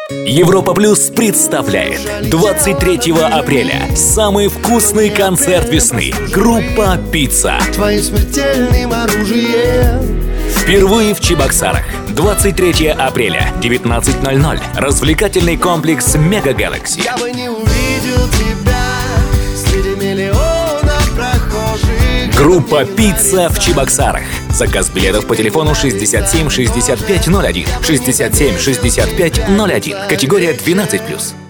Европа Плюс представляет 23 апреля самый вкусный концерт весны. Группа «Пицца». Твоим смертельным оружием. Впервые в Чебоксарах. 23 апреля, 19:00. Развлекательный комплекс «Мега Гэлакси». Я бы не увидел тебя среди миллионов прохожих. Группа «Пицца» в Чебоксарах. Заказ билетов по телефону 67 65 01, 67 65 01. Категория 12+.